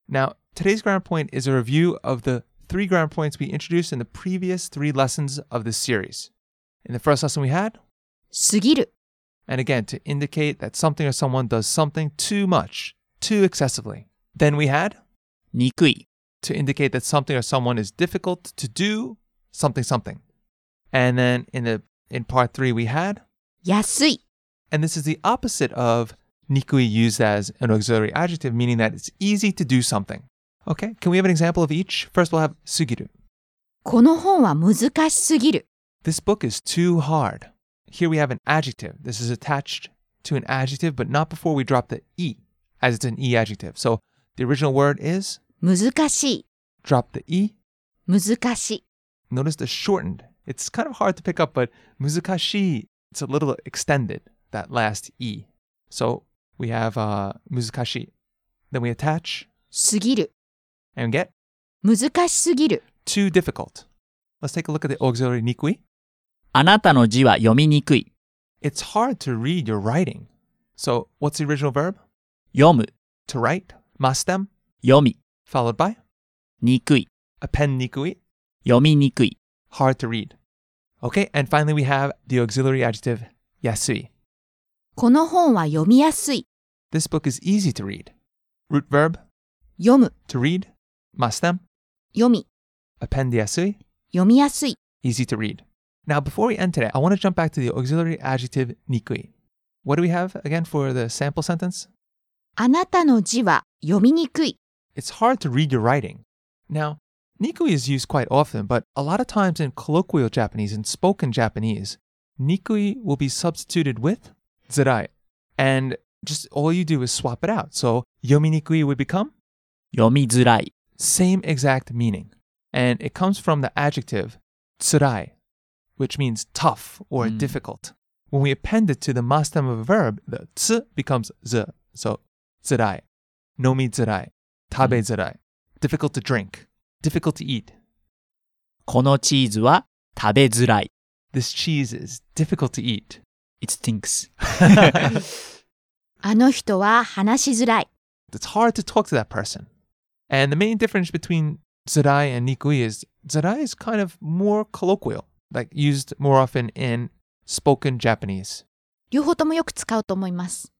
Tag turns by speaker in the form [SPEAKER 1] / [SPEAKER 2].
[SPEAKER 1] Now, today's grammar point is a review of the 3 grammar points we introduced in the previous 3 lessons of this series. In the first lesson we had,
[SPEAKER 2] 過ぎる
[SPEAKER 1] and again, to indicate that something or someone does something too much, too excessively. Then we had,
[SPEAKER 3] にくい
[SPEAKER 1] to indicate that something or someone is difficult to do something something. And then in part 3 we had,
[SPEAKER 2] 安い
[SPEAKER 1] and this is the opposite of nikui used as an auxiliary adjective, meaning that it's easy to do something. Okay, can we have an example of each? First we'll have 過ぎる.
[SPEAKER 2] この本は難しすぎる
[SPEAKER 1] This book is too hard. Here we have an adjective. This is attached to an adjective, but not before we drop the e, as it's an e adjective. So the original word is,
[SPEAKER 2] 難しい
[SPEAKER 1] drop the e.
[SPEAKER 2] 難しい
[SPEAKER 1] Notice the shortened. It's kind of hard to pick up, but muzakashi, it's a little extended, that last e. So we have muzakashi. Then we attach
[SPEAKER 2] すぎる
[SPEAKER 1] and get
[SPEAKER 2] 難しすぎる
[SPEAKER 1] too difficult. Let's take a look at the auxiliary nikui.
[SPEAKER 3] あなたの字は読みにくい
[SPEAKER 1] It's hard to read your writing. So what's the original verb?
[SPEAKER 3] 読む
[SPEAKER 1] To write. Mastem,
[SPEAKER 3] 読み
[SPEAKER 1] followed by
[SPEAKER 3] にくい
[SPEAKER 1] append nikui.
[SPEAKER 3] 読みにくい
[SPEAKER 1] Hard to read. Okay, and finally we have the auxiliary adjective yasui.
[SPEAKER 2] この本は読みやすい
[SPEAKER 1] This book is easy to read. Root verb,
[SPEAKER 2] 読む
[SPEAKER 1] to read. Mastem,
[SPEAKER 2] 読み
[SPEAKER 1] append yasui,
[SPEAKER 2] 読みやすい
[SPEAKER 1] easy to read. Now, before we end today, I want to jump back to the auxiliary adjective nikui. What do we have again for the sample sentence?
[SPEAKER 2] あなたの字は読みにくい
[SPEAKER 1] It's hard to read your writing. Now, nikui is used quite often, but a lot of times in colloquial Japanese and spoken Japanese, nikui will be substituted with zurai. And just all you do is swap it out. So, yominikui would become
[SPEAKER 3] 読みづらい
[SPEAKER 1] same exact meaning. And it comes from the adjective tsurai, which means tough or difficult. When we append it to the mastem of a verb, the ts becomes z. So, tsurai, nomi tsurai, tabe tsurai, difficult to drink, difficult to eat.
[SPEAKER 3] このチーズは食べづらい
[SPEAKER 1] This cheese is difficult to eat.
[SPEAKER 3] It stinks
[SPEAKER 2] あの人は話しづらい
[SPEAKER 1] It's hard to talk to that person. And the main difference between tsurai and nikui is tsurai is kind of more colloquial, like used more often in spoken Japanese.
[SPEAKER 2] 両方ともよく使うと思います